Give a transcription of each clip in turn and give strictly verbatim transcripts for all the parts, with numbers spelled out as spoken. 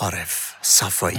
عارف صفایی.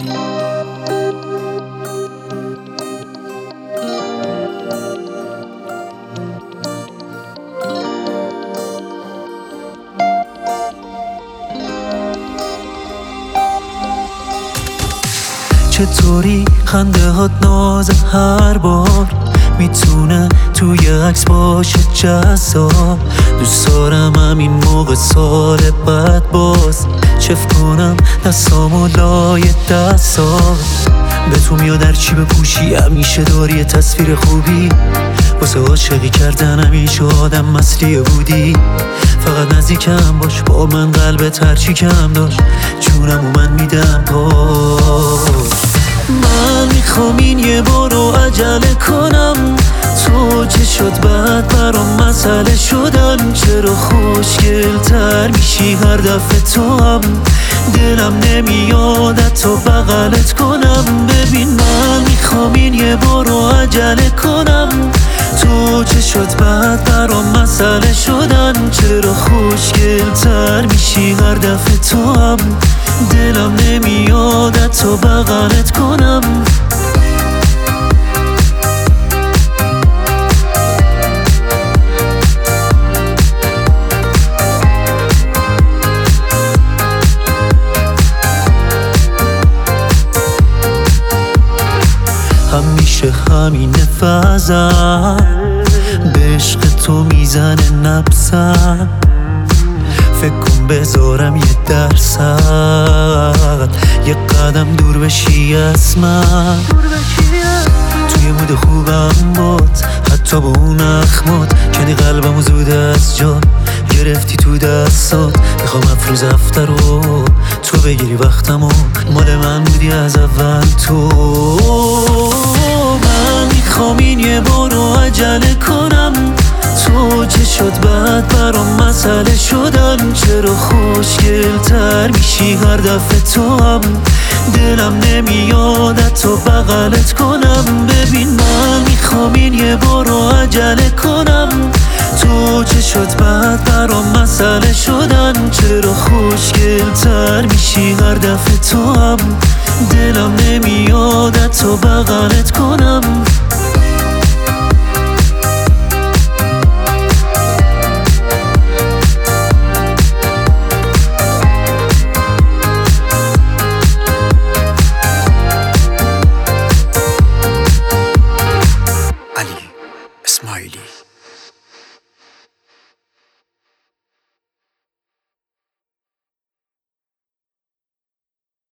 چطوری خنده هات ناز هر بار میتونه توی عکس باشه جذاب. دوست دارم همین موقع سال بعد باز چف کنم دستامو لای دستا. به تو میاد هر چی بپوشی همیشه داری یه تصویر خوبی. واسه عاشقی کردن همیشه آدم مسلیه بودی. فقط نزدیکم باش با من قلبت هرچی کم داشت جونم و من میدم باش. من میخوام این یه بارو عجله کنم. تو چه شد بعد برام مسئله شدن. چرا خوشگل تر میشی هر دفعه تو هم دلم نمیاد تو بغلت کنم. ببین من میخوام این یه بارو عجله کنم. تو چه شد بعد برام مسئله شدن. چرا خوشگل تر میشی هر دفعه تو هم دلم نمیاد تو بغلت کنم. همیشه همین فضا به عشق تو میزنه نبضم. فکر کن بذارم یه درصد یه قدم دور بشی از من. توی مود خوبم بود حتی با اون اخمات کنی قلبمو زود از جا گرفتی تو دستات. میخوام افروز هفته رو تو بگیری وقتمو مال من بودی از اول تو. من میخوام این یه بارو عجله کنم. تو چه شد بعد برام مسئله شدن. چرا خوشگل تر میشی هر دفعه تو هم دلم نمیاد تو بغلت کنم. ببین من میخوام این یه بارو عجله کنم. تو چه شد بعد برام مسئله شدن. چرا خوشگل تر میشی هر دفعه تو هم دلم نمیاد تو بغلت کنم.